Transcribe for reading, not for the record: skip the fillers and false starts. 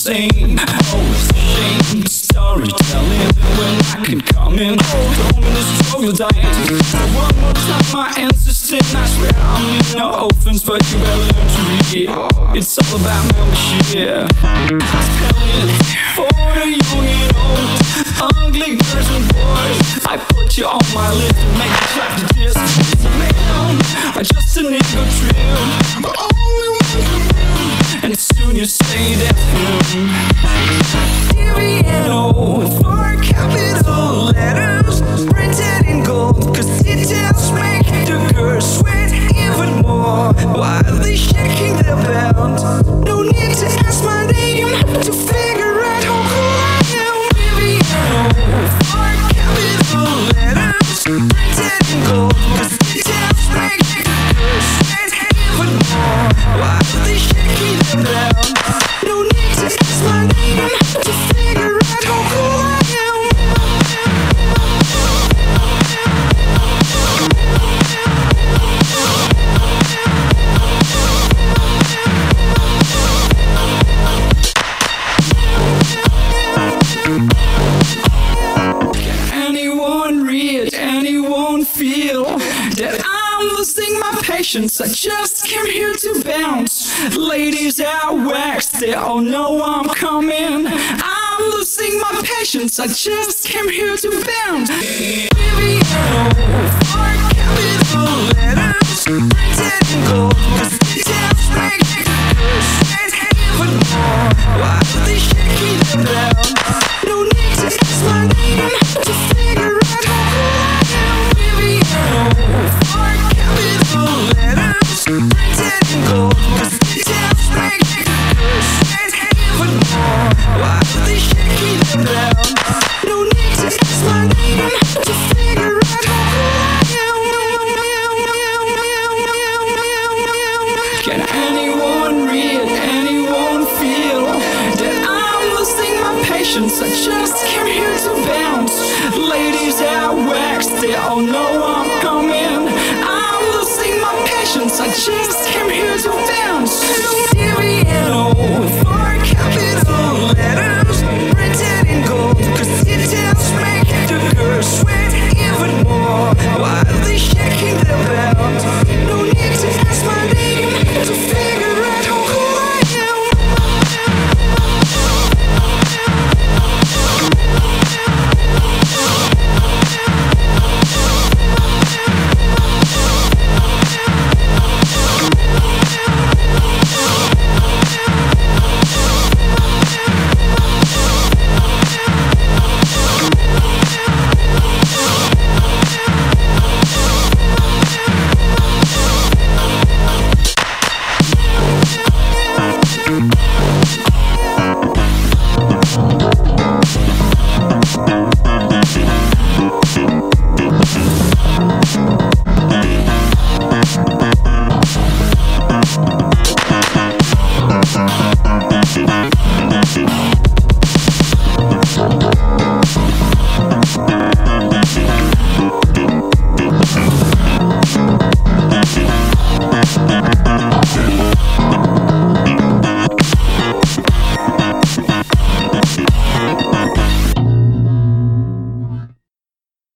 insane. Oh, it's a shame, storytelling when I can come in. Home in this troglodyte. One more time, my ancestors. I swear I mean no offense, but you better learn to read. It's all about membership. Spelling for the young and old, ugly girls and boys. I put you on my list and make you clap to this. Man, I just a nigga trim, but only one can win. And soon you say that's him. DVNO for capital letters printed in gold, cause details make the girls sweat even more. Why are they shaking their belt? No need to ask my name to figure out how cool I am. DVNO for capital letters printed in gold, cause details make the girls sweat even more. Why are they shaking their belt? No need to ask my name to figure out how cool I am. Can anyone read, anyone feel that I'm losing my patience? I just came here to bounce. Ladies out waxed, they all know I'm coming. I'm losing my patience, I just came here to bounce. Baby, for capital letters printed in gold, cause details make girls sweat even more. Why are they shaking their belt? No need to ask my name to figure out how cool I am. Baby, for capital letters printed in gold, cause details make girls sweat even more. Why are they shaking their belt? No need to ask my name to figure out how cool I am. Can anyone read, anyone feel that I'm losing my patience? I just came here to bounce. Ladies out waxed, they all know